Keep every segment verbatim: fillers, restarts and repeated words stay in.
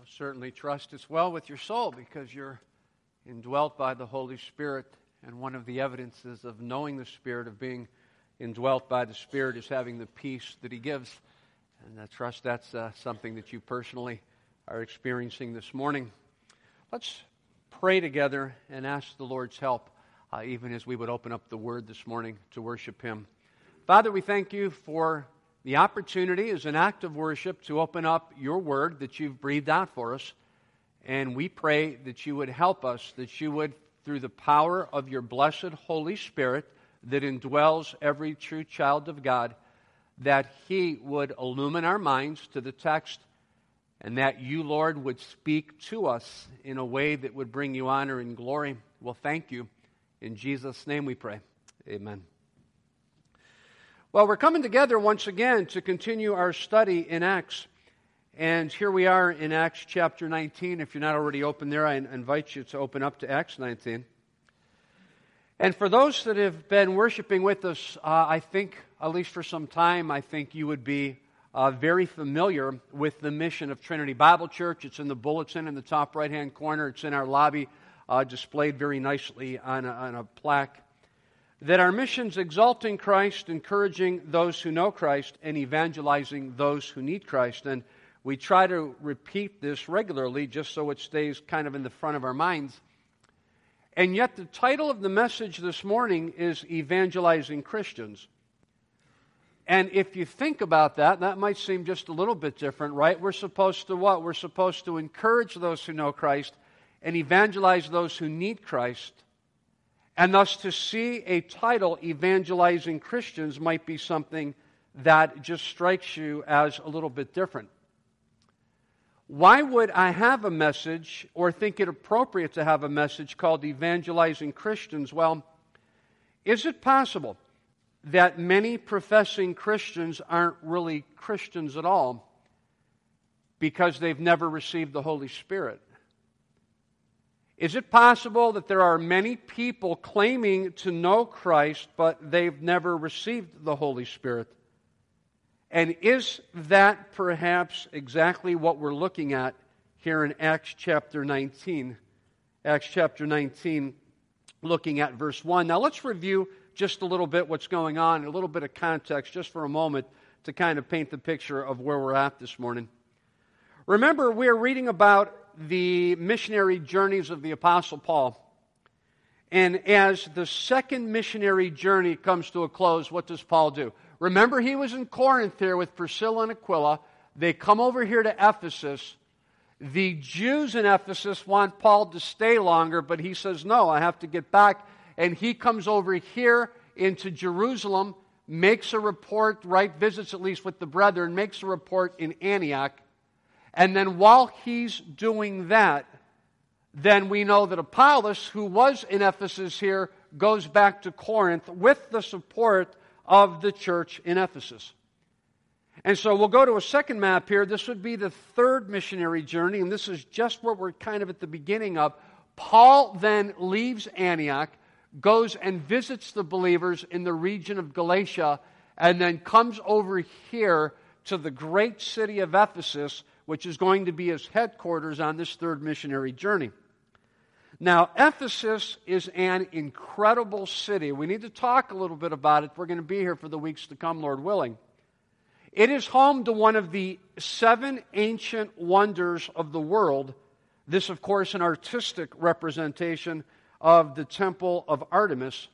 certainly trust it's well with your soul because you're indwelt by the Holy Spirit. And one of the evidences of knowing the Spirit, of being indwelt by the Spirit, is having the peace that He gives. And I trust that's uh, something that you personally are experiencing this morning. Let's pray together and ask the Lord's help, uh, even as we would open up the Word this morning to worship Him. Father, we thank You for the opportunity as an act of worship to open up Your Word that You've breathed out for us. And we pray that You would help us, that You would, through the power of Your blessed Holy Spirit that indwells every true child of God, that He would illumine our minds to the text, and that You, Lord, would speak to us in a way that would bring You honor and glory. Well, thank You. In Jesus' name we pray. Amen. Well, we're coming together once again to continue our study in Acts. And here we are in Acts chapter nineteen. If you're not already open there, I invite you to open up to Acts nineteen. And for those that have been worshiping with us, uh, I think, at least for some time, I think you would be uh, very familiar with the mission of Trinity Bible Church. It's in the bulletin in the top right-hand corner. It's in our lobby, uh, displayed very nicely on a, on a plaque. That our mission's exalting Christ, encouraging those who know Christ, and evangelizing those who need Christ. And we try to repeat this regularly just so it stays kind of in the front of our minds. And yet the title of the message this morning is Evangelizing Christians. And if you think about that, that might seem just a little bit different, right? We're supposed to what? We're supposed to encourage those who know Christ and evangelize those who need Christ. And thus to see a title, Evangelizing Christians, might be something that just strikes you as a little bit different. Why would I have a message or think it appropriate to have a message called Evangelizing Christians? Well, is it possible that many professing Christians aren't really Christians at all because they've never received the Holy Spirit? Is it possible that there are many people claiming to know Christ, but they've never received the Holy Spirit? And is that perhaps exactly what we're looking at here in Acts chapter nineteen? Acts chapter nineteen, looking at verse one. Now let's review just a little bit what's going on, a little bit of context just for a moment to kind of paint the picture of where we're at this morning. Remember, we're reading about the missionary journeys of the Apostle Paul. And as the second missionary journey comes to a close, what does Paul do? Remember, he was in Corinth here with Priscilla and Aquila. They come over here to Ephesus. The Jews in Ephesus want Paul to stay longer, but he says, no, I have to get back. And he comes over here into Jerusalem, makes a report, right, visits at least with the brethren, makes a report in Antioch. And then while he's doing that, then we know that Apollos, who was in Ephesus here, goes back to Corinth with the support of the church in Ephesus. And so we'll go to a second map here. This would be the third missionary journey, and this is just what we're kind of at the beginning of. Paul then leaves Antioch, goes and visits the believers in the region of Galatia, and then comes over here to the great city of Ephesus, which is going to be his headquarters on this third missionary journey. Now, Ephesus is an incredible city. We need to talk a little bit about it. We're going to be here for the weeks to come, Lord willing. It is home to one of the seven ancient wonders of the world. This, of course, an artistic representation of the temple of Artemis.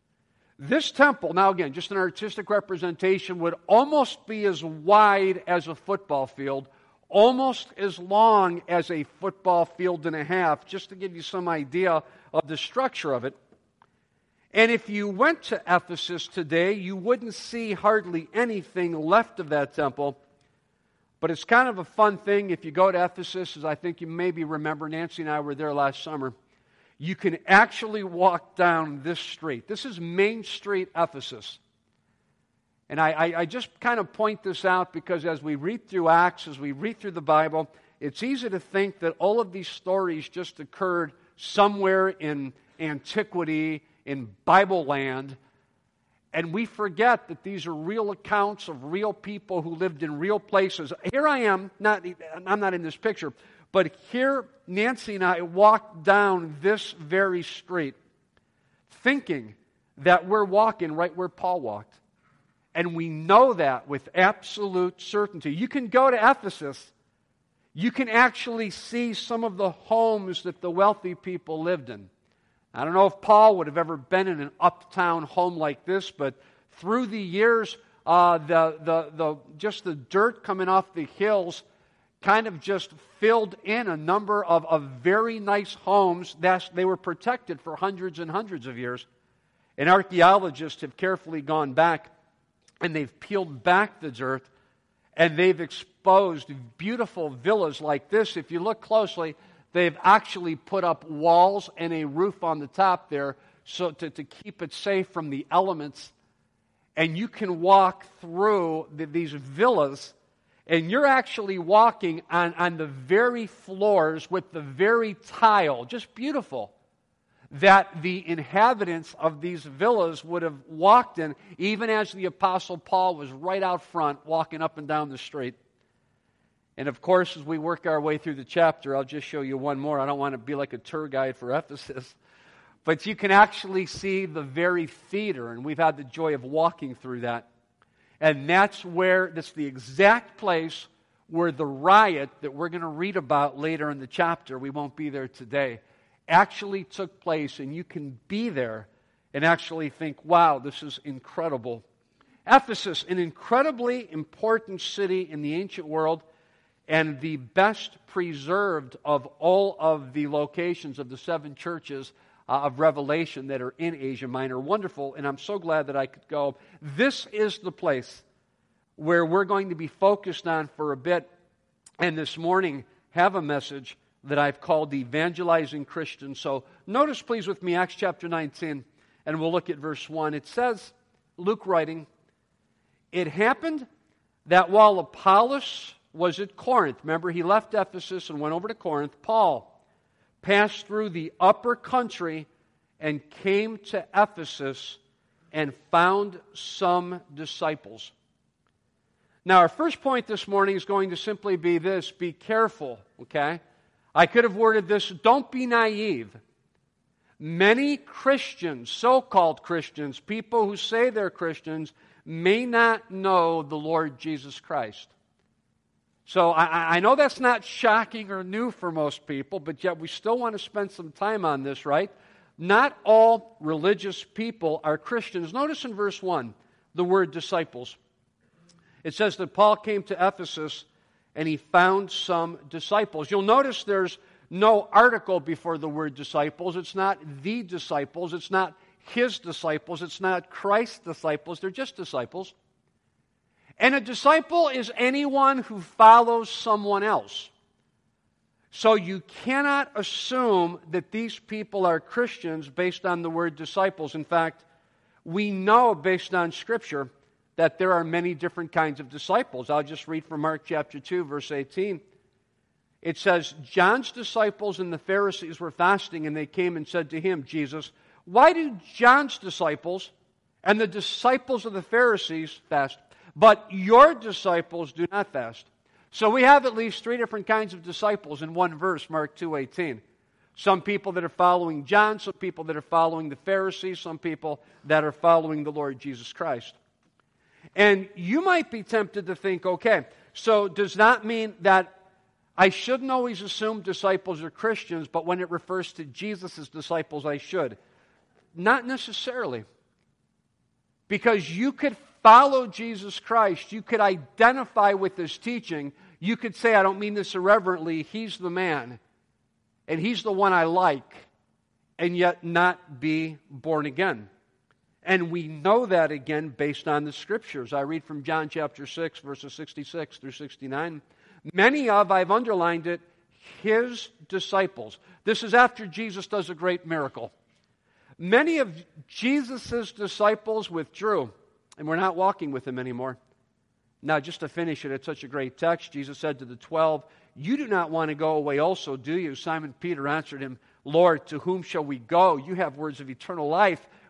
This temple, now again, just an artistic representation, would almost be as wide as a football field, almost as long as a football field and a half, just to give you some idea of the structure of it. And if you went to Ephesus today, you wouldn't see hardly anything left of that temple. But it's kind of a fun thing if you go to Ephesus, as I think you maybe remember, Nancy and I were there last summer. You can actually walk down this street. This is Main Street, Ephesus. And I, I, I just kind of point this out because as we read through Acts, as we read through the Bible, it's easy to think that all of these stories just occurred somewhere in antiquity, in Bible land. And we forget that these are real accounts of real people who lived in real places. Here I am, not, I'm not in this picture, but here Nancy and I walked down this very street thinking that we're walking right where Paul walked. And we know that with absolute certainty. You can go to Ephesus. You can actually see some of the homes that the wealthy people lived in. I don't know if Paul would have ever been in an uptown home like this, but through the years, uh, the, the, the, just the dirt coming off the hills kind of just filled in a number of, of very nice homes that they were protected for hundreds and hundreds of years. And archaeologists have carefully gone back and they've peeled back the dirt and they've exposed beautiful villas like this. If you look closely, they've actually put up walls and a roof on the top there so to, to keep it safe from the elements. And you can walk through the, these villas, and you're actually walking on, on the very floors with the very tile, just beautiful, that the inhabitants of these villas would have walked in, even as the Apostle Paul was right out front walking up and down the street. And of course, as we work our way through the chapter, I'll just show you one more. I don't want to be like a tour guide for Ephesus. But you can actually see the very theater, and we've had the joy of walking through that. And that's where, that's the exact place where the riot that we're going to read about later in the chapter, we won't be there today, actually took place. And you can be there and actually think, wow, this is incredible. Ephesus, an incredibly important city in the ancient world, and the best preserved of all of the locations of the seven churches uh, of Revelation that are in Asia Minor. Wonderful, and I'm so glad that I could go. This is the place where we're going to be focused on for a bit, and this morning have a message that I've called Evangelizing Christians. So notice please with me Acts chapter nineteen, and we'll look at verse one. It says, Luke writing, "It happened that while Apollos was at Corinth," remember he left Ephesus and went over to Corinth, "Paul passed through the upper country and came to Ephesus and found some disciples." Now our first point this morning is going to simply be this: be careful, okay? I could have worded this, don't be naive. Many Christians, so-called Christians, people who say they're Christians, may not know the Lord Jesus Christ. So I, I know that's not shocking or new for most people, but yet we still want to spend some time on this, right? Not all religious people are Christians. Notice in verse one, the word disciples. It says that Paul came to Ephesus and he found some disciples. You'll notice there's no article before the word disciples. It's not the disciples. It's not his disciples. It's not Christ's disciples. They're just disciples. And a disciple is anyone who follows someone else. So you cannot assume that these people are Christians based on the word disciples. In fact, we know based on Scripture that there are many different kinds of disciples. I'll just read from Mark chapter two, verse eighteen. It says, "John's disciples and the Pharisees were fasting, and they came and said to him," Jesus, "Why do John's disciples and the disciples of the Pharisees fast, but your disciples do not fast?" So we have at least three different kinds of disciples in one verse, Mark two eighteen. Some people that are following John, some people that are following the Pharisees, some people that are following the Lord Jesus Christ. And you might be tempted to think, okay, so does that mean that I shouldn't always assume disciples are Christians, but when it refers to Jesus' disciples, I should? Not necessarily. Because you could follow Jesus Christ, you could identify with His teaching, you could say, I don't mean this irreverently, He's the man, and He's the one I like, and yet not be born again. And we know that again based on the Scriptures. I read from John chapter six, verses sixty-six through sixty-nine. Many of, I've underlined it, His disciples. This is after Jesus does a great miracle. Many of Jesus' disciples withdrew, and we're not walking with Him anymore. Now, just to finish it, it's such a great text. Jesus said to the twelve, "You do not want to go away also, do you?" Simon Peter answered Him, "Lord, to whom shall we go? You have words of eternal life.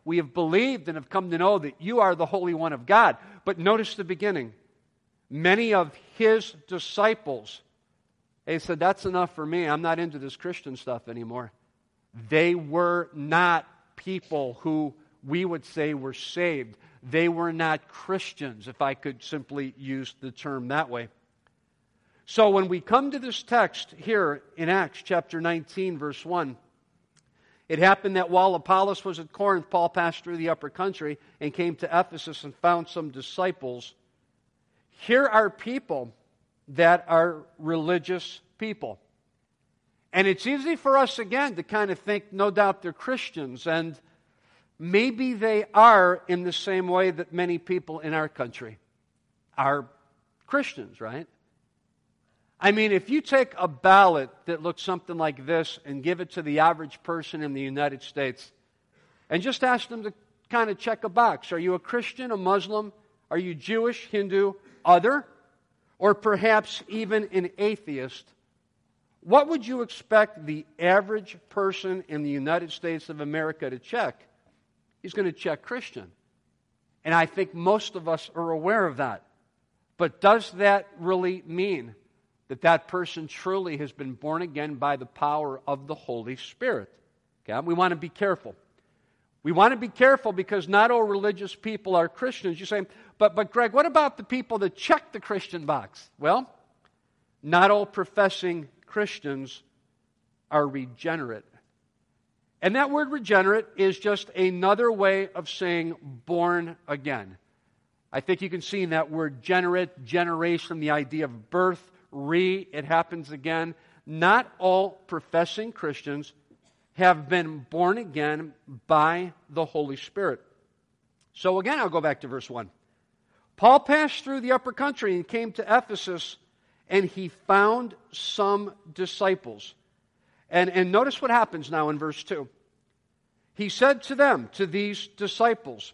we have believed and have come to know that you are the Holy One of God. But notice the beginning. Many of his disciples, they said, that's enough for me. I'm not into this Christian stuff anymore. They were not people who we would say were saved. They were not Christians, if I could simply use the term that way. So when we come to this text here in Acts chapter nineteen, verse one, it happened that while Apollos was at Corinth, Paul passed through the upper country and came to Ephesus and found some disciples. Here are people that are religious people. And it's easy for us, again, to kind of think, no doubt they're Christians, and maybe they are in the same way that many people in our country are Christians, right? I mean, if you take a ballot that looks something like this and give it to the average person in the United States and just ask them to kind of check a box. Are you a Christian, a Muslim? Are you Jewish, Hindu, other? Or perhaps even an atheist? What would you expect the average person in the United States of America to check? He's going to check Christian. And I think most of us are aware of that. But does that really mean that that person truly has been born again by the power of the Holy Spirit? Okay? We want to be careful. We want to be careful because not all religious people are Christians. You say, but, but Greg, what about the people that check the Christian box? Well, not all professing Christians are regenerate. And that word regenerate is just another way of saying born again. I think you can see in that word generate, generation, the idea of birth, re, it happens again. Not all professing Christians have been born again by the Holy Spirit. So again, I'll go back to verse one. Paul passed through the upper country and came to Ephesus, and he found some disciples. And, and notice what happens now in verse two. He said to them, to these disciples,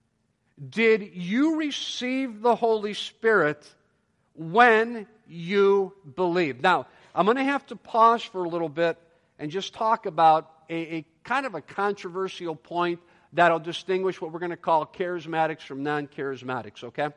did you receive the Holy Spirit when you believed? Now, I'm going to have to pause for a little bit and just talk about a, a kind of a controversial point that'll distinguish what we're going to call charismatics from non-charismatics, okay?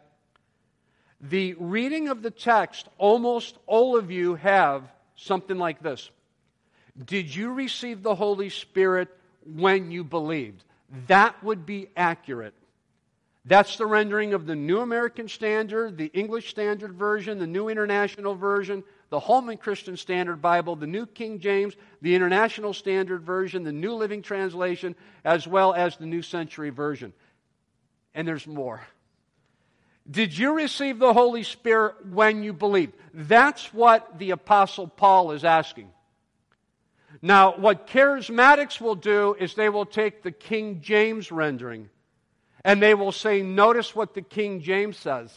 The reading of the text, almost all of you have something like this. Did you receive the Holy Spirit when you believed? That would be accurate. That's the rendering of the New American Standard, the English Standard Version, the New International Version, the Holman Christian Standard Bible, the New King James, the International Standard Version, the New Living Translation, as well as the New Century Version. And there's more. Did you receive the Holy Spirit when you believed? That's what the Apostle Paul is asking. Now, what charismatics will do is they will take the King James rendering and they will say, notice what the King James says.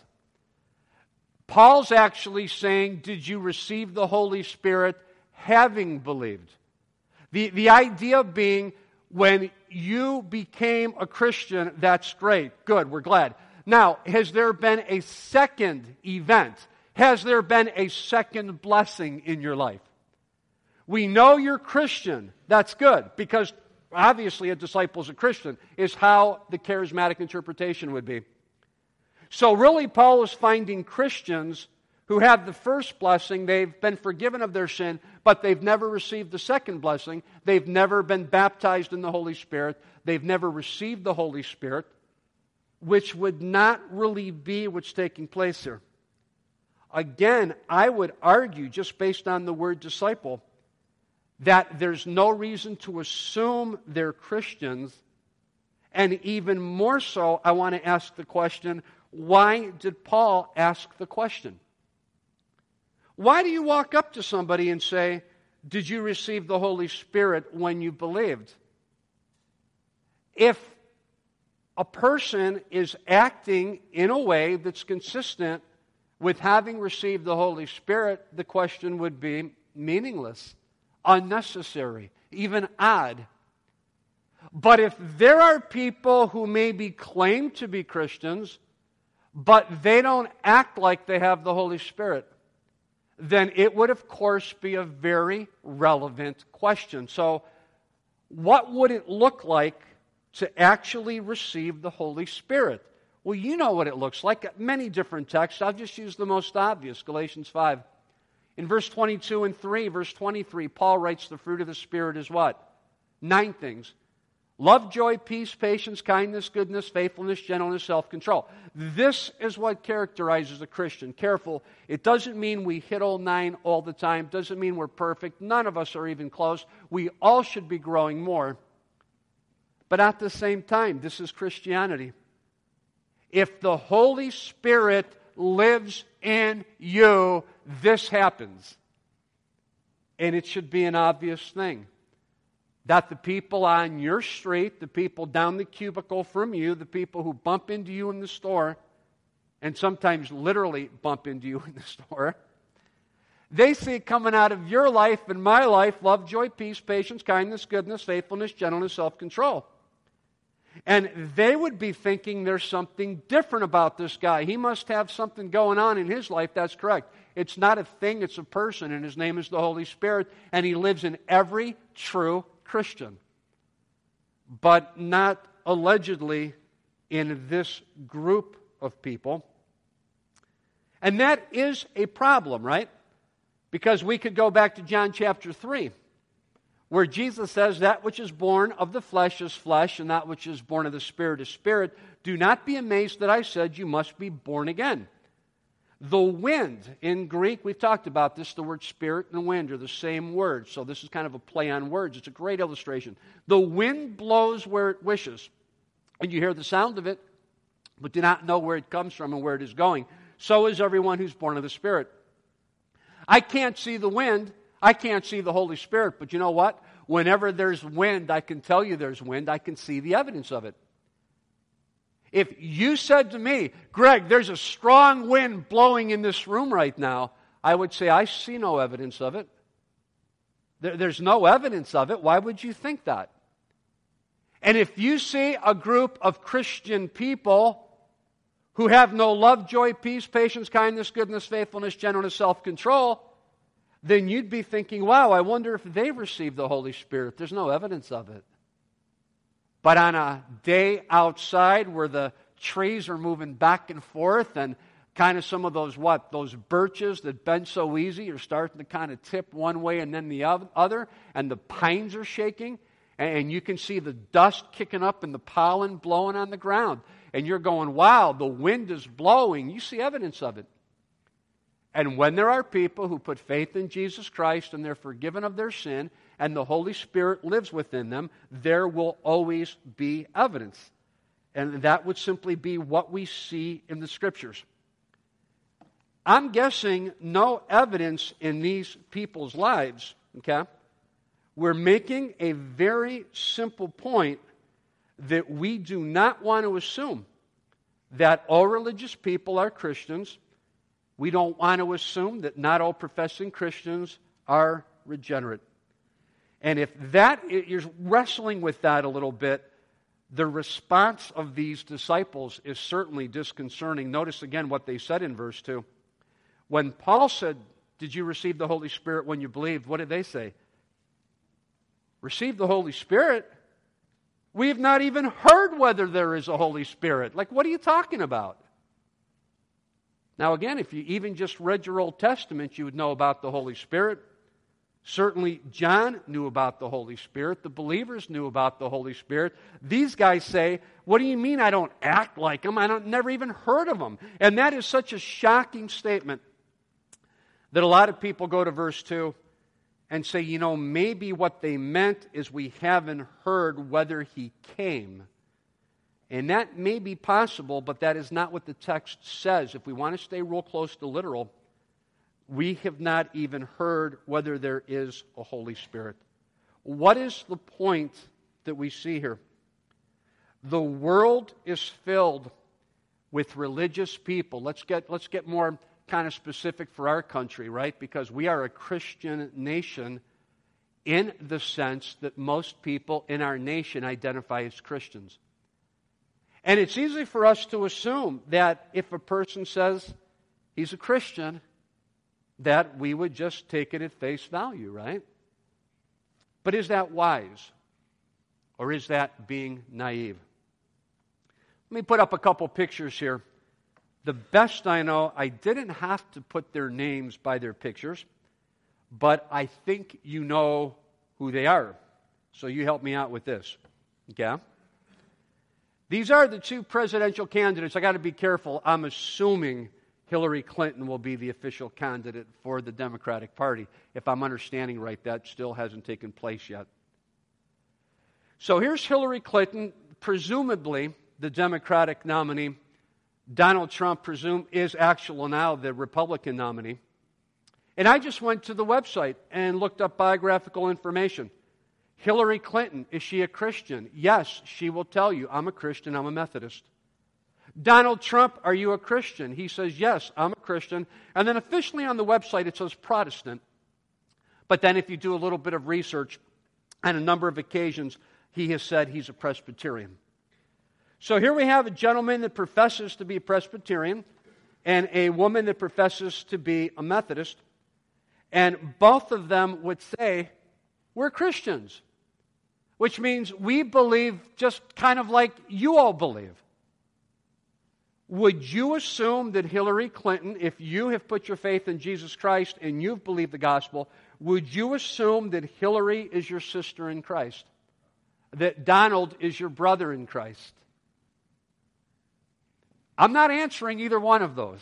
Paul's actually saying, did you receive the Holy Spirit having believed? The, the idea being, when you became a Christian, that's great. Good, we're glad. Now, has there been a second event? Has there been a second blessing in your life? We know you're Christian. That's good, because obviously a disciple's a Christian, is how the charismatic interpretation would be. So really, Paul is finding Christians who have the first blessing, they've been forgiven of their sin, but they've never received the second blessing. They've never been baptized in the Holy Spirit. They've never received the Holy Spirit, which would not really be what's taking place here. Again, I would argue, just based on the word disciple, that there's no reason to assume they're Christians. And even more so, I want to ask the question, why did Paul ask the question? Why do you walk up to somebody and say, did you receive the Holy Spirit when you believed? If a person is acting in a way that's consistent with having received the Holy Spirit, the question would be meaningless, unnecessary, even odd. But if there are people who maybe claim to be Christians, but they don't act like they have the Holy Spirit, then it would, of course, be a very relevant question. So, what would it look like to actually receive the Holy Spirit? Well, you know what it looks like. Many different texts. I'll just use the most obvious, Galatians five. In verse twenty-two and three, verse twenty-three, Paul writes the fruit of the Spirit is what? Nine things. Love, joy, peace, patience, kindness, goodness, faithfulness, gentleness, self-control. This is what characterizes a Christian. Careful, it doesn't mean we hit all nine all the time. Doesn't mean we're perfect. None of us are even close. We all should be growing more. But at the same time, this is Christianity. If the Holy Spirit lives in you, this happens. And it should be an obvious thing. That the people on your street, the people down the cubicle from you, the people who bump into you in the store, and sometimes literally bump into you in the store, they see coming out of your life and my life love, joy, peace, patience, kindness, goodness, faithfulness, gentleness, self-control. And they would be thinking there's something different about this guy. He must have something going on in his life. That's correct. It's not a thing, it's a person, and his name is the Holy Spirit, and he lives in every true Christian. But not allegedly in this group of people. And that is a problem, right? Because we could go back to John chapter three, where Jesus says, that which is born of the flesh is flesh, and that which is born of the Spirit is spirit. Do not be amazed that I said you must be born again. The wind, in Greek, we've talked about this, the word spirit and wind are the same word. So this is kind of a play on words. It's a great illustration. The wind blows where it wishes, and you hear the sound of it, but do not know where it comes from and where it is going. So is everyone who's born of the Spirit. I can't see the wind. I can't see the Holy Spirit, but you know what? Whenever there's wind, I can tell you there's wind. I can see the evidence of it. If you said to me, Greg, there's a strong wind blowing in this room right now, I would say, I see no evidence of it. There, there's no evidence of it. Why would you think that? And if you see a group of Christian people who have no love, joy, peace, patience, kindness, goodness, faithfulness, gentleness, self-control, then you'd be thinking, wow, I wonder if they've received the Holy Spirit. There's no evidence of it. But on a day outside where the trees are moving back and forth and kind of some of those, what, those birches that bend so easy are starting to kind of tip one way and then the other, and the pines are shaking, and you can see the dust kicking up and the pollen blowing on the ground. And you're going, wow, the wind is blowing. You see evidence of it. And when there are people who put faith in Jesus Christ and they're forgiven of their sin and the Holy Spirit lives within them, there will always be evidence. And that would simply be what we see in the Scriptures. I'm guessing no evidence in these people's lives, okay? We're making a very simple point that we do not want to assume that all religious people are Christians. We don't want to assume that not all professing Christians are regenerate. And if that, you're wrestling with that a little bit, the response of these disciples is certainly disconcerting. Notice again what they said in verse two. When Paul said, did you receive the Holy Spirit when you believed? What did they say? Receive the Holy Spirit? We have not even heard whether there is a Holy Spirit. Like, what are you talking about? Now again, if you even just read your Old Testament, you would know about the Holy Spirit. Certainly John knew about the Holy Spirit. The believers knew about the Holy Spirit. These guys say, what do you mean I don't act like him? I don't never even heard of him. And that is such a shocking statement that a lot of people go to verse two and say, you know, maybe what they meant is we haven't heard whether he came. And that may be possible, but that is not what the text says. If we want to stay real close to literal, we have not even heard whether there is a Holy Spirit. What is the point that we see here? The world is filled with religious people. Let's get, let's get more kind of specific for our country, right? Because we are a Christian nation in the sense that most people in our nation identify as Christians. And it's easy for us to assume that if a person says he's a Christian, that we would just take it at face value, right? But is that wise? Or is that being naive? Let me put up a couple pictures here. The best I know, I didn't have to put their names by their pictures, but I think you know who they are. So you help me out with this. Okay? These are the two presidential candidates. I got to be careful. I'm assuming Hillary Clinton will be the official candidate for the Democratic Party. If I'm understanding right, that still hasn't taken place yet. So here's Hillary Clinton, presumably the Democratic nominee. Donald Trump, presume, is actually now the Republican nominee. And I just went to the website and looked up biographical information. Hillary Clinton, is she a Christian? Yes, she will tell you, I'm a Christian, I'm a Methodist. Donald Trump, are you a Christian? He says, yes, I'm a Christian. And then officially on the website it says Protestant. But then if you do a little bit of research, on a number of occasions, he has said he's a Presbyterian. So here we have a gentleman that professes to be a Presbyterian and a woman that professes to be a Methodist. And both of them would say, we're Christians. Which means we believe just kind of like you all believe. Would you assume that Hillary Clinton, if you have put your faith in Jesus Christ and you've believed the gospel, would you assume that Hillary is your sister in Christ? That Donald is your brother in Christ? I'm not answering either one of those.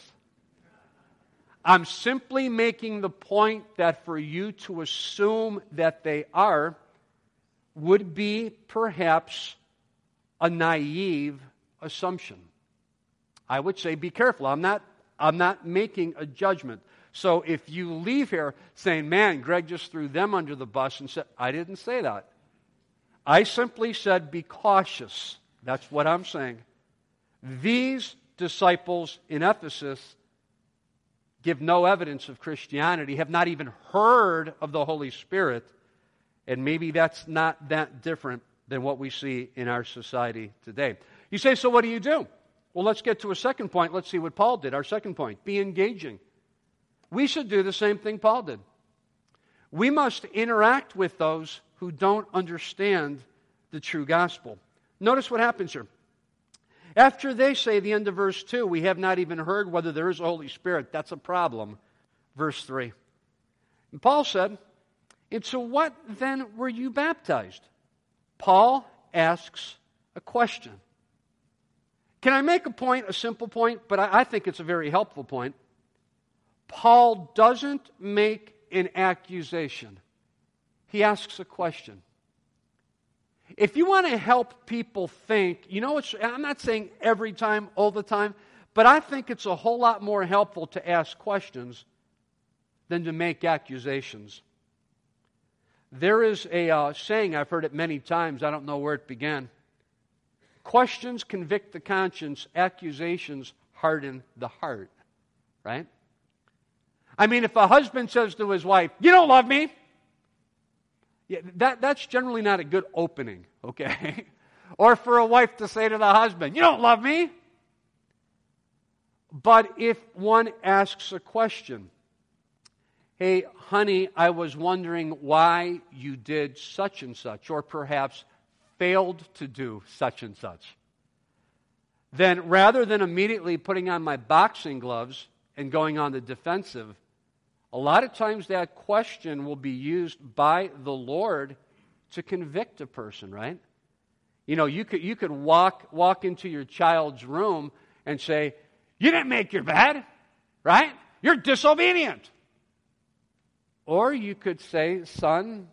I'm simply making the point that for you to assume that they are would be perhaps a naive assumption. I would say be careful. I'm not, I'm not making a judgment. So if you leave here saying, man, Greg just threw them under the bus and said, I didn't say that. I simply said be cautious. That's what I'm saying. These disciples in Ephesus give no evidence of Christianity, have not even heard of the Holy Spirit, and maybe that's not that different than what we see in our society today. You say, so what do you do? Well, let's get to a second point. Let's see what Paul did. Our second point, be engaging. We should do the same thing Paul did. We must interact with those who don't understand the true gospel. Notice what happens here. After they say, the end of verse two, we have not even heard whether there is a Holy Spirit. That's a problem. Verse three. And Paul said, into what then were you baptized? Paul asks a question. Can I make a point, a simple point? But I, I think it's a very helpful point. Paul doesn't make an accusation. He asks a question. If you want to help people think, you know, it's, I'm not saying every time, all the time, but I think it's a whole lot more helpful to ask questions than to make accusations. There is a uh, saying, I've heard it many times, I don't know where it began. Questions convict the conscience, accusations harden the heart. Right? I mean, if a husband says to his wife, you don't love me, yeah, that, that's generally not a good opening, okay? Or for a wife to say to the husband, you don't love me. But if one asks a question, hey, honey, I was wondering why you did such and such, or perhaps failed to do such and such, then rather than immediately putting on my boxing gloves and going on the defensive, a lot of times that question will be used by the Lord to convict a person, right? You know, you could you could walk walk into your child's room and say, you didn't make your bed, right? You're disobedient. Or you could say, son,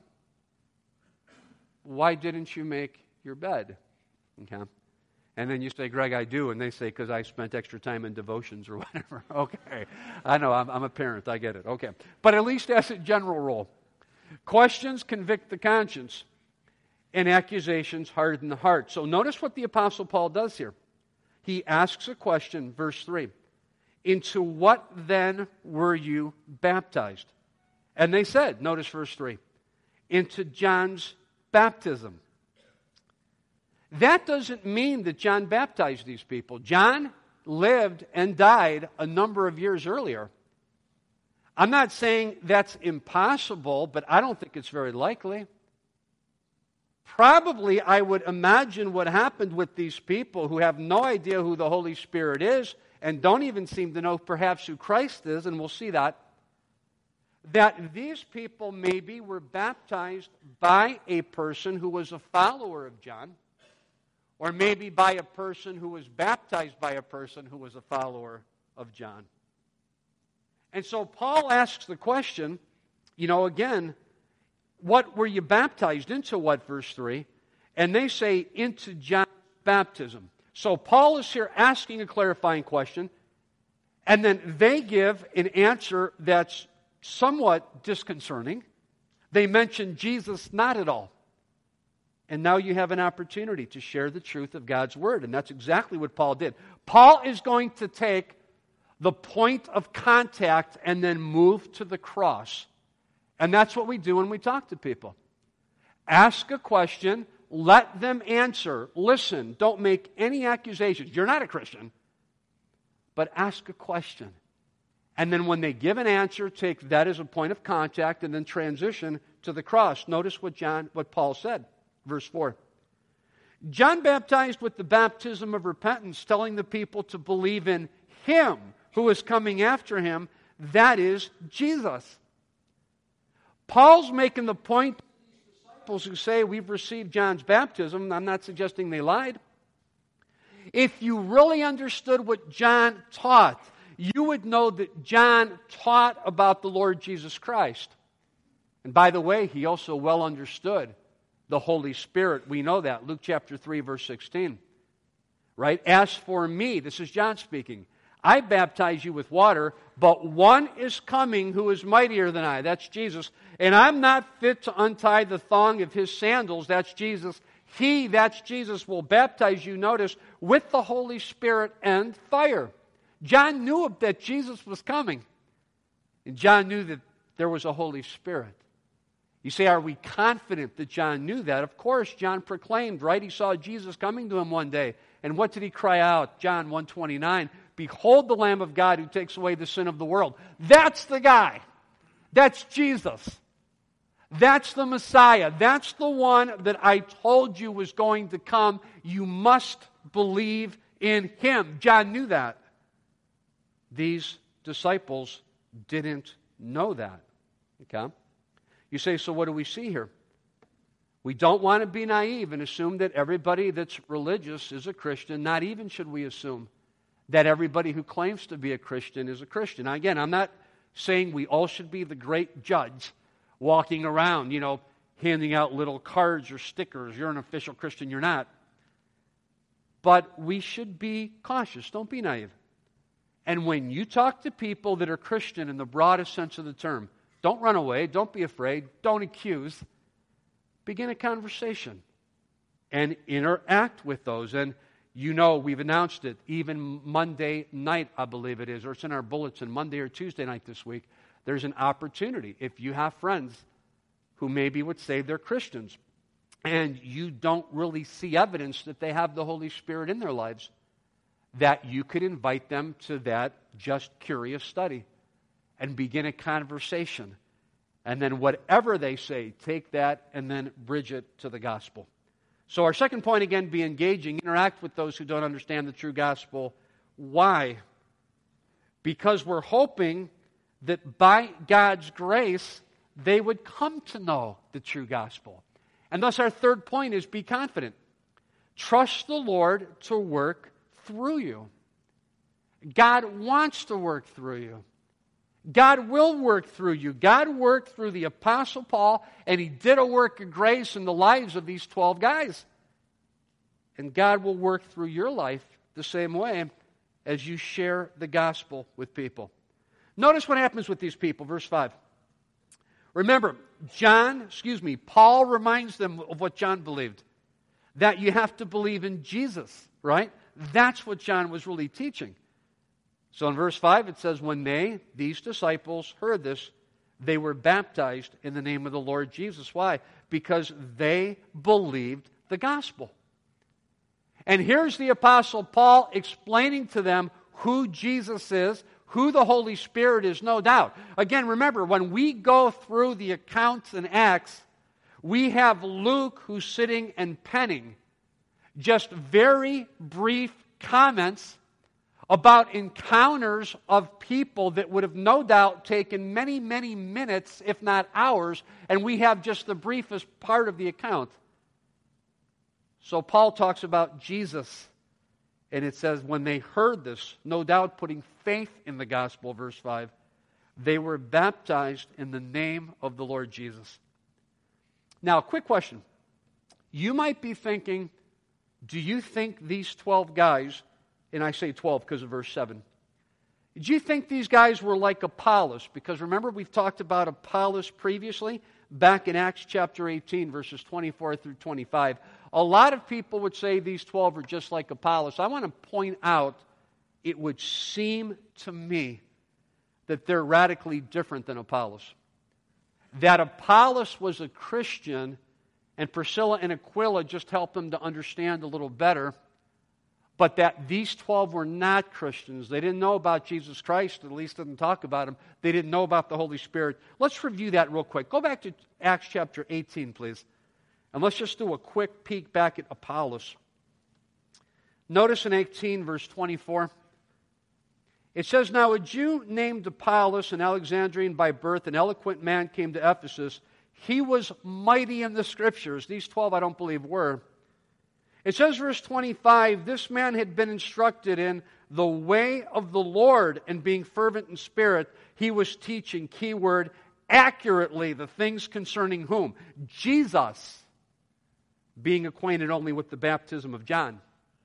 why didn't you make your bed? Okay. And then you say, Greg, I do. And they say, because I spent extra time in devotions or whatever. Okay. I know, I'm, I'm a parent. I get it. Okay. But at least that's a general rule. Questions convict the conscience, and accusations harden the heart. So notice what the Apostle Paul does here. He asks a question, verse three. Into what then were you baptized? And they said, notice verse three, into John's baptism. That doesn't mean that John baptized these people. John lived and died a number of years earlier. I'm not saying that's impossible, but I don't think it's very likely. Probably, I would imagine what happened with these people who have no idea who the Holy Spirit is and don't even seem to know perhaps who Christ is, and we'll see that, that these people maybe were baptized by a person who was a follower of John, or maybe by a person who was baptized by a person who was a follower of John. And so Paul asks the question, you know, again, what were you baptized into? What, verse three? And they say, into John's baptism. So Paul is here asking a clarifying question, and then they give an answer that's somewhat disconcerting. They mention Jesus not at all. And now you have an opportunity to share the truth of God's Word, and that's exactly what Paul did. Paul is going to take the point of contact and then move to the cross. And that's what we do when we talk to people. Ask a question, let them answer. Listen, don't make any accusations. You're not a Christian. But ask a question. And then when they give an answer, take that as a point of contact and then transition to the cross. Notice what John, what Paul said, verse four. John baptized with the baptism of repentance, telling the people to believe in Him who is coming after him, that is Jesus. Paul's making the point to these disciples who say we've received John's baptism. I'm not suggesting they lied. If you really understood what John taught, you would know that John taught about the Lord Jesus Christ. And by the way, he also well understood the Holy Spirit. We know that. Luke chapter three, verse sixteen. Right? As for me, this is John speaking, I baptize you with water, but one is coming who is mightier than I. That's Jesus. And I'm not fit to untie the thong of his sandals. That's Jesus. He, that's Jesus, will baptize you, notice, with the Holy Spirit and fire. John knew that Jesus was coming. And John knew that there was a Holy Spirit. You say, are we confident that John knew that? Of course, John proclaimed, right? He saw Jesus coming to him one day. And what did he cry out? John one twenty-nine, behold the Lamb of God who takes away the sin of the world. That's the guy. That's Jesus. That's the Messiah. That's the one that I told you was going to come. You must believe in him. John knew that. These disciples didn't know that. Okay? You say, so what do we see here? We don't want to be naive and assume that everybody that's religious is a Christian. Not even should we assume that everybody who claims to be a Christian is a Christian. Now, again, I'm not saying we all should be the great judge walking around, you know, handing out little cards or stickers. You're an official Christian, you're not. But we should be cautious. Don't be naive. And when you talk to people that are Christian in the broadest sense of the term, don't run away, don't be afraid, don't accuse. Begin a conversation and interact with those. And you know, we've announced it even Monday night, I believe it is, or it's in our bulletin, Monday or Tuesday night this week. There's an opportunity. If you have friends who maybe would say they're Christians and you don't really see evidence that they have the Holy Spirit in their lives, that you could invite them to that just curious study and begin a conversation. And then whatever they say, take that and then bridge it to the gospel. So our second point, again, be engaging. Interact with those who don't understand the true gospel. Why? Because we're hoping that by God's grace, they would come to know the true gospel. And thus our third point is be confident. Trust the Lord to work through you. God wants to work through you. God will work through you. God worked through the Apostle Paul, and he did a work of grace in the lives of these twelve guys. And God will work through your life the same way as you share the gospel with people. Notice what happens with these people, verse five. Remember, John, excuse me, Paul reminds them of what John believed. That you have to believe in Jesus, right? That's what John was really teaching. So in verse five it says, when they, these disciples, heard this, they were baptized in the name of the Lord Jesus. Why? Because they believed the gospel. And here's the Apostle Paul explaining to them who Jesus is, who the Holy Spirit is, no doubt. Again, remember, when we go through the accounts and Acts, We have Luke who's sitting and penning just very brief comments about encounters of people that would have no doubt taken many, many minutes, if not hours, and we have just the briefest part of the account. So Paul talks about Jesus, and it says, when they heard this, no doubt putting faith in the gospel, verse five, they were baptized in the name of the Lord Jesus. Now, quick question. You might be thinking, do you think these twelve guys, and I say twelve because of verse seven, do you think these guys were like Apollos? Because remember, we've talked about Apollos previously, back in Acts chapter eighteen, verses twenty-four through twenty-five. A lot of people would say these twelve are just like Apollos. I want to point out, it would seem to me that they're radically different than Apollos. That Apollos was a Christian, and Priscilla and Aquila just helped them to understand a little better, but that these twelve were not Christians. They didn't know about Jesus Christ, at least didn't talk about Him. They didn't know about the Holy Spirit. Let's review that real quick. Go back to Acts chapter eighteen, please. And let's just do a quick peek back at Apollos. Notice in eighteen, verse twenty-four, it says, now a Jew named Apollos, an Alexandrian by birth, an eloquent man, came to Ephesus. He was mighty in the Scriptures. These twelve, I don't believe, were. It says, verse twenty-five, this man had been instructed in the way of the Lord, and being fervent in spirit, he was teaching, keyword, accurately the things concerning whom? Jesus, being acquainted only with the baptism of John.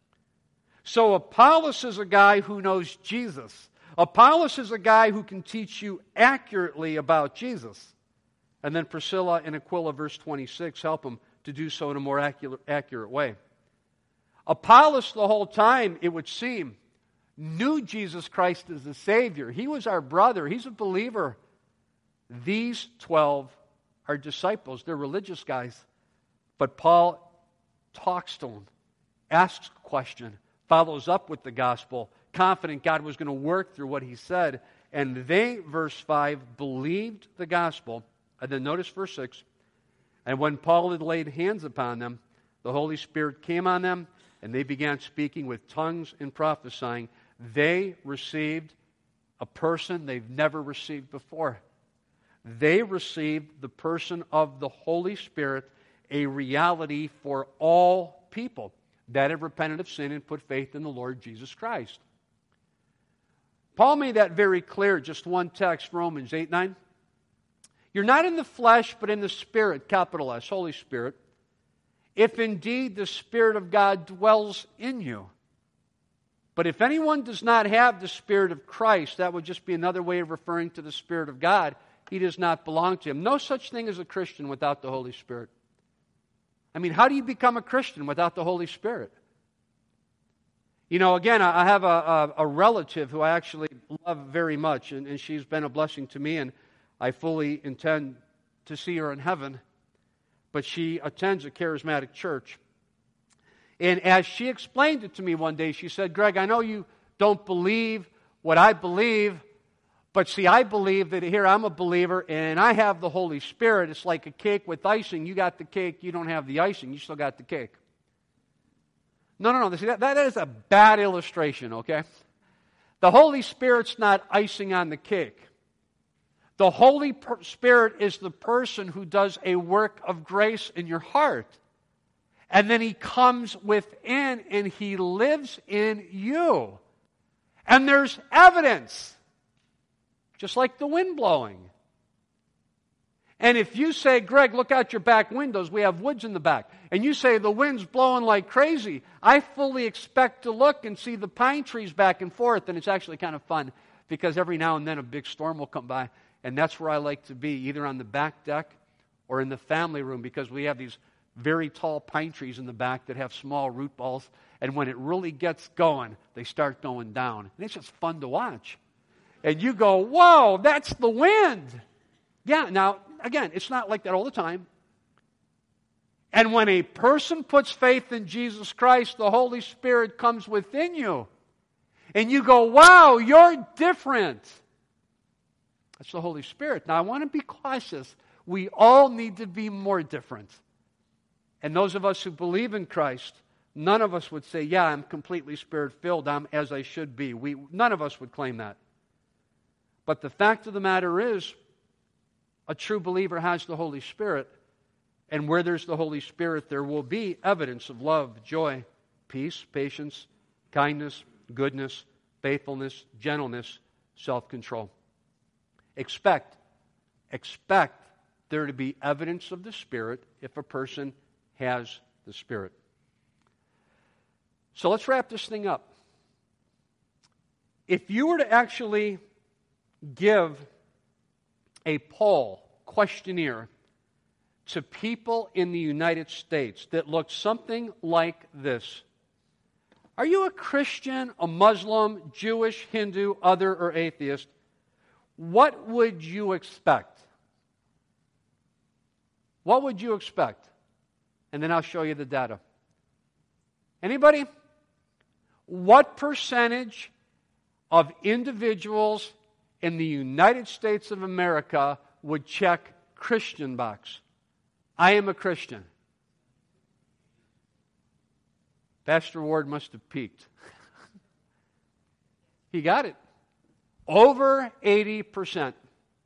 So Apollos is a guy who knows Jesus. Apollos is a guy who can teach you accurately about Jesus. And then Priscilla and Aquila, verse twenty-six, help him to do so in a more accurate, accurate way. Apollos, the whole time, it would seem, knew Jesus Christ as the Savior. He was our brother. He's a believer. These twelve are disciples. They're religious guys. But Paul talks to them, asks a question, follows up with the gospel, confident God was going to work through what he said. And they, verse five, believed the gospel. And then notice verse six. And when Paul had laid hands upon them, the Holy Spirit came on them, and they began speaking with tongues and prophesying. They received a person they've never received before. They received the person of the Holy Spirit, a reality for all people that have repented of sin and put faith in the Lord Jesus Christ. Paul made that very clear, just one text, Romans eight nine. You're not in the flesh, but in the Spirit, capital S, Holy Spirit, if indeed the Spirit of God dwells in you. But if anyone does not have the Spirit of Christ, that would just be another way of referring to the Spirit of God. He does not belong to Him. No such thing as a Christian without the Holy Spirit. I mean, how do you become a Christian without the Holy Spirit? You know, again, I have a, a, a relative who I actually love very much, and, and she's been a blessing to me, and I fully intend to see her in heaven. But she attends a charismatic church. And as she explained it to me one day, she said, Greg, I know you don't believe what I believe, but see, I believe that here I'm a believer and I have the Holy Spirit. It's like a cake with icing. You got the cake, you don't have the icing. You still got the cake. No, no, no. See, that, that is a bad illustration, okay? The Holy Spirit's not icing on the cake. The Holy Spirit is the person who does a work of grace in your heart. And then He comes within and He lives in you. And there's evidence. Just like the wind blowing. And if you say, Greg, look out your back windows, we have woods in the back, and you say the wind's blowing like crazy, I fully expect to look and see the pine trees back and forth, and it's actually kind of fun because every now and then a big storm will come by, and that's where I like to be, either on the back deck or in the family room, because we have these very tall pine trees in the back that have small root balls, and when it really gets going, they start going down. And it's just fun to watch. And you go, whoa, that's the wind. Yeah, now, again, it's not like that all the time. And when a person puts faith in Jesus Christ, the Holy Spirit comes within you. And you go, wow, you're different. That's the Holy Spirit. Now, I want to be cautious We all need to be more different. And those of us who believe in Christ, none of us would say, yeah, I'm completely Spirit-filled, I'm as I should be. We, none of us would claim that. But the fact of the matter is, a true believer has the Holy Spirit, and where there's the Holy Spirit, there will be evidence of love, joy, peace, patience, kindness, goodness, faithfulness, gentleness, self-control. Expect, expect there to be evidence of the Spirit if a person has the Spirit. So let's wrap this thing up. If you were to actually give a poll, questionnaire, to people in the United States that looked something like this: are you a Christian, a Muslim, Jewish, Hindu, other, or atheist? What would you expect? What would you expect? And then I'll show you the data. Anybody? What percentage of individuals in the United States of America would check Christian box? I am a Christian. Pastor Ward must have peaked. He got it. Over eighty percent.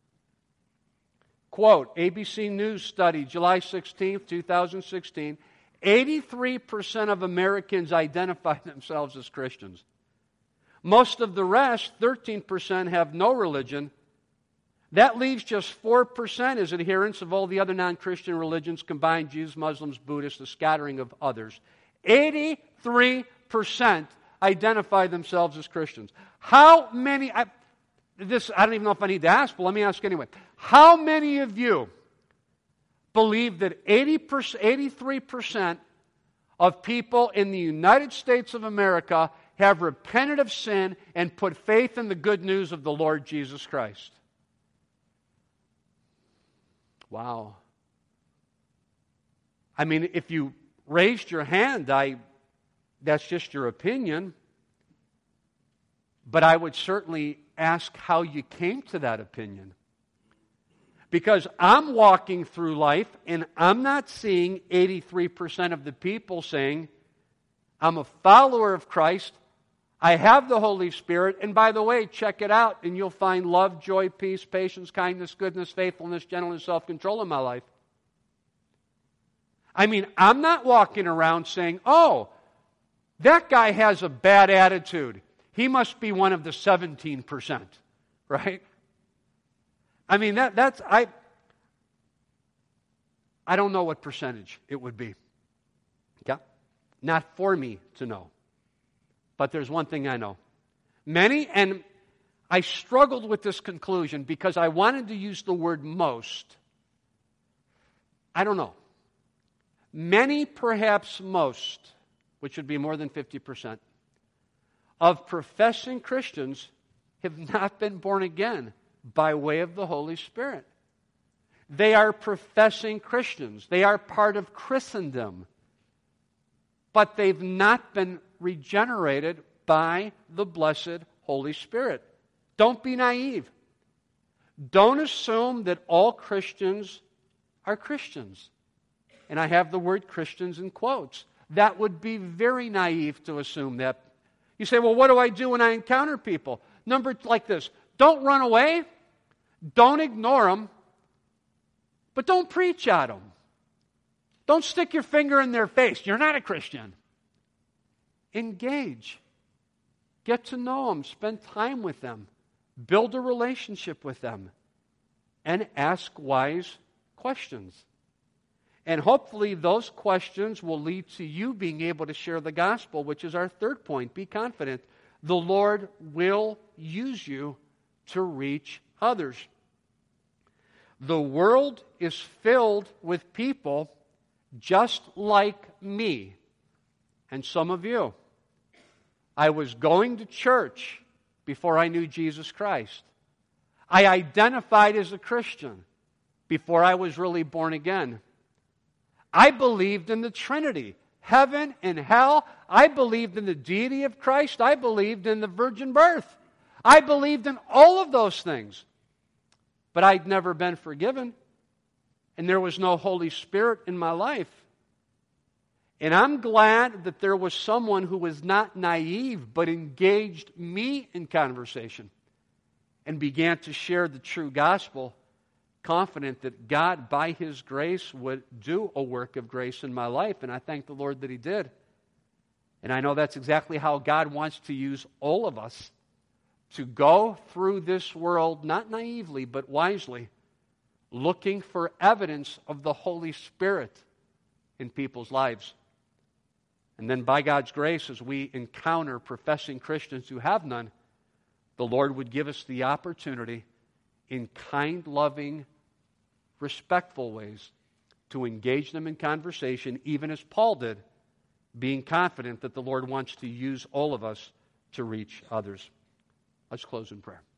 Quote, A B C News study, July sixteenth, twenty sixteen, eighty-three percent of Americans identify themselves as Christians. Most of the rest, thirteen percent, have no religion. That leaves just four percent as adherents of all the other non-Christian religions combined: Jews, Muslims, Buddhists, a scattering of others. eighty-three percent identify themselves as Christians. How many, I, this, I don't even know if I need to ask, but let me ask anyway. How many of you believe that eighty percent, eighty-three percent of people in the United States of America have repented of sin and put faith in the good news of the Lord Jesus Christ? Wow. I mean, if you raised your hand, I that's just your opinion. But I would certainly ask how you came to that opinion. Because I'm walking through life and I'm not seeing eighty-three percent of the people saying, I'm a follower of Christ, I have the Holy Spirit, and by the way, check it out, and you'll find love, joy, peace, patience, kindness, goodness, faithfulness, gentleness, self-control in my life. I mean, I'm not walking around saying, oh, that guy has a bad attitude. He must be one of the seventeen percent, right? I mean, that that's, I, I don't know what percentage it would be. Okay? Not for me to know. But there's one thing I know. Many, and I struggled with this conclusion because I wanted to use the word most. I don't know. Many, perhaps most, which would be more than fifty percent, of professing Christians have not been born again by way of the Holy Spirit. They are professing Christians. They are part of Christendom. But they've not been regenerated by the blessed Holy Spirit. Don't be naive. Don't assume that all Christians are Christians. And I have the word Christians in quotes. That would be very naive to assume that. You say, well, what do I do when I encounter people? Number like this: don't run away, don't ignore them, but don't preach at them. Don't stick your finger in their face. You're not a Christian. Engage. Get to know them. Spend time with them. Build a relationship with them. And ask wise questions. And hopefully those questions will lead to you being able to share the gospel, which is our third point. Be confident. The Lord will use you to reach others. The world is filled with people just like me and some of you. I was going to church before I knew Jesus Christ. I identified as a Christian before I was really born again. I believed in the Trinity, heaven and hell. I believed in the deity of Christ. I believed in the virgin birth. I believed in all of those things. But I'd never been forgiven. and there was no Holy Spirit in my life. And I'm glad that there was someone who was not naive, but engaged me in conversation and began to share the true gospel, confident that God, by His grace, would do a work of grace in my life. And I thank the Lord that He did. And I know that's exactly how God wants to use all of us to go through this world, not naively, but wisely, looking for evidence of the Holy Spirit in people's lives. And then by God's grace, as we encounter professing Christians who have none, the Lord would give us the opportunity in kind, loving, respectful ways to engage them in conversation, even as Paul did, being confident that the Lord wants to use all of us to reach others. Let's close in prayer.